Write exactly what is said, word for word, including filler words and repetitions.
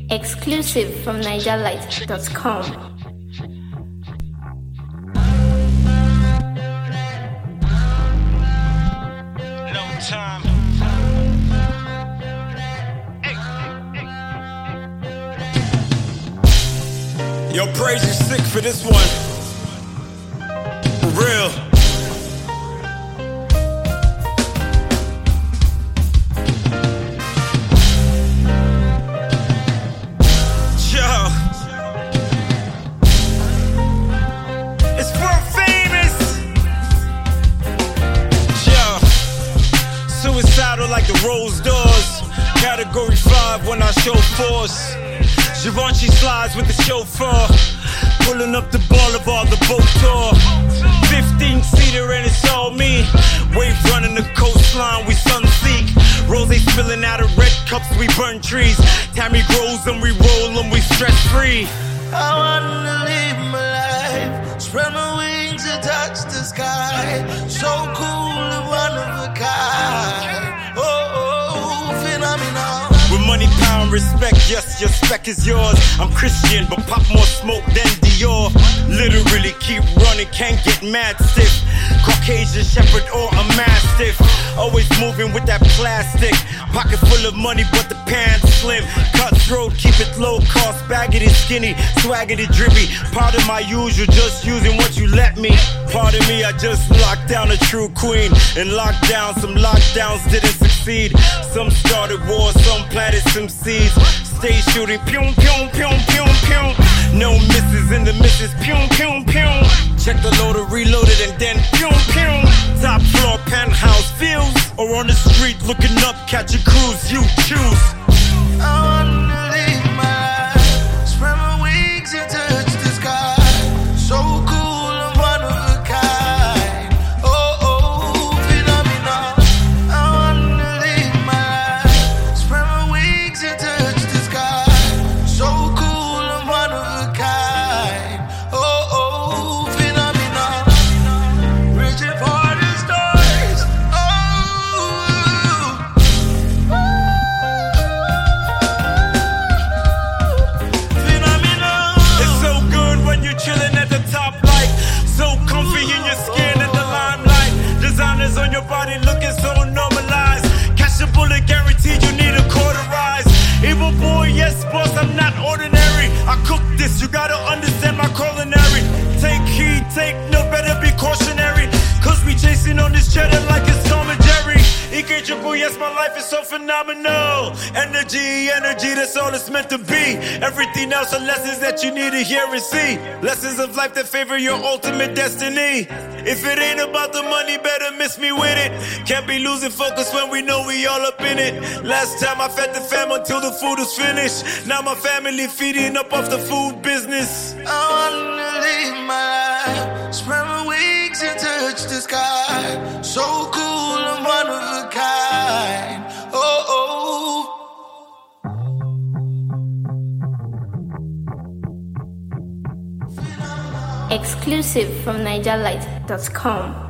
Exclusive from niger light dot com. Time. Yo, praise is sick for this one. For real. Yo. It's world famous. Yo. Suicidal like the Rose Doors. Category five when I show force. Givenchy slides with the chauffeur. Pulling up the boulevard, the boat tour. fifteen seater and it's all me. Wave running the coastline, we sunseek. Rose spilling out of red cups, we burn trees. Tammy grows and we roll them, we stress free. I wanna live my life, spread my wings and touch the sky. So cool and one of a kind. Oh, oh, phenomenal. With money, power, and respect, yes, your spec is yours. I'm Christian, but pop more smoke than Dior. Literally keep running, can't get mad stiff. Caucasian shepherd or a mastiff. Always moving with that plastic. Pocket full of money, but the pants slim. Cutthroat, keep it low cost. Baggedy skinny, swaggedy drippy. Part of my usual, just using what you let me. Pardon me, I just locked down a true queen. And locked down, some lockdowns didn't succeed. Some started wars, some planted some seeds. Stay shooting, pyong, pyong, pyong, pyong, pyong. No misses in the misses, pyong, pyong, pyong. Check the loader, reload it, and then pyong, pyong. Top floor, penthouse views. Or on the street, looking up, catch a cruise, you choose. I wanna live my life, spread my wings and touch the sky. So cool and one of a kind. Oh, oh, phenomenal. I wanna live my life, spread my wings and touch the sky. So cool and one of a kind. Oh, oh, phenomenal. Rich and poor the stories. Chilling at the top, like so comfy in your skin in the limelight. Designers on your body looking so normalized. Catch a bullet, guaranteed you need a cauterize. Evil boy, yes boss, I'm not ordinary. I cook this, you gotta understand my culinary. Take heed, take no, better be cautionary. Cause we chasing on this cheddar like it's Tom and Jerry. E K Triple, yes, my life is so phenomenal. Energy, energy, that's all it's meant to be. Everything else are lessons that you need to hear and see. Lessons of life that favor your ultimate destiny. If it ain't about the money, better miss me with it. Can't be losing focus when we know we all up in it. Last time I fed the fam until the food was finished. Now my family feeding up off the food business. I wanna live my life, spread my wings and touch the sky. So cool and one of a kind. Oh, oh. Exclusive from niger light dot com.